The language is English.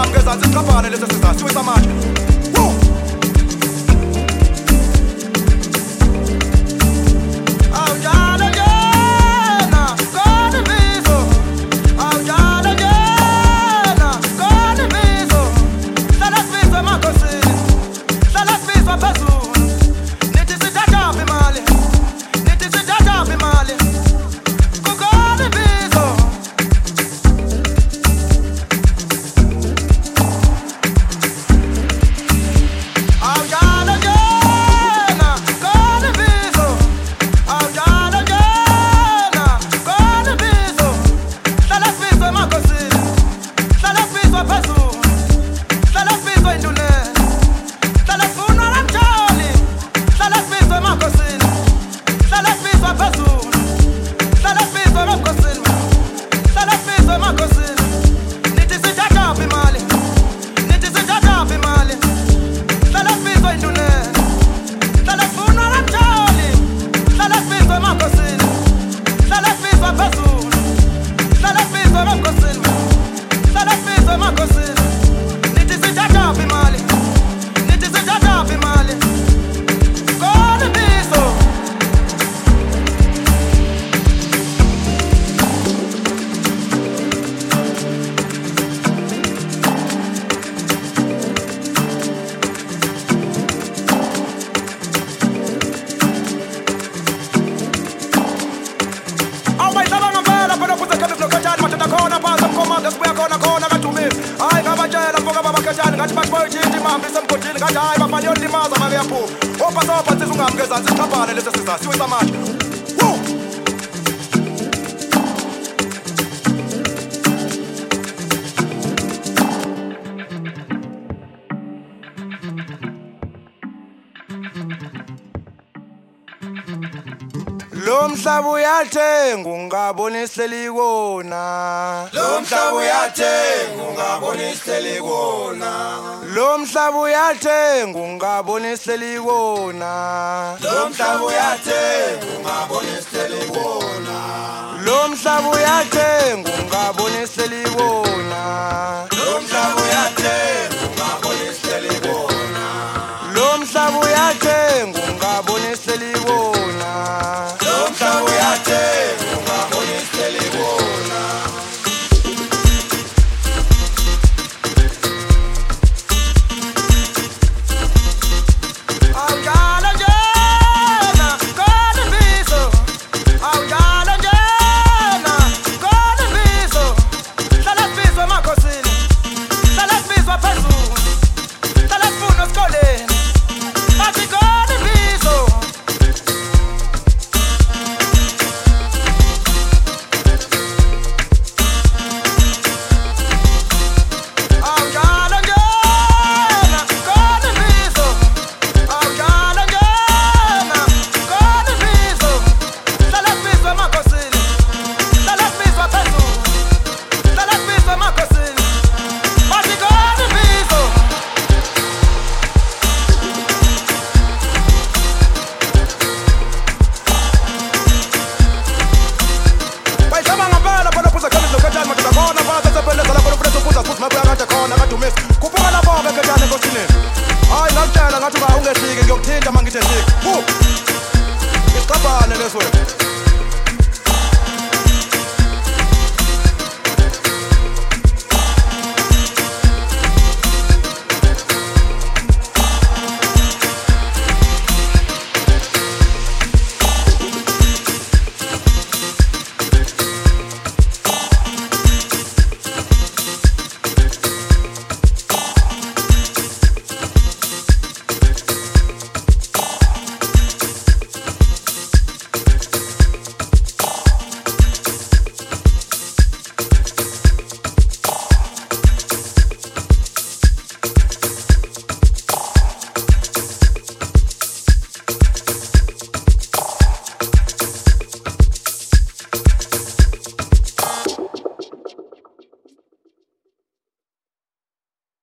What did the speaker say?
ngezansi siqabhane lesi sizathu siwisa manje. Lo mhlaba uyathenga ungabona ihleli kona. Lo mhlaba uyathenga ungabona ihleli kona. Lo mhlaba uyathenga ungabona ihleli kona. Lo mhlaba uyathenga ungabona ihleli kona. Lo mhlaba uyathenga ungabona ihleli kona. Lo mhlaba uyathenga ungabona ihleli kona. Lo mhlaba uyathenga ungabona ihleli kona. Lo mhlaba uyathenga ungabona ihleli kona. Kuphuma lapho ke njani nkosini. Hayi ngakutshela ngathi ungefiki ngiyokuthinta mangithe sik. Isiqabhane leso wena.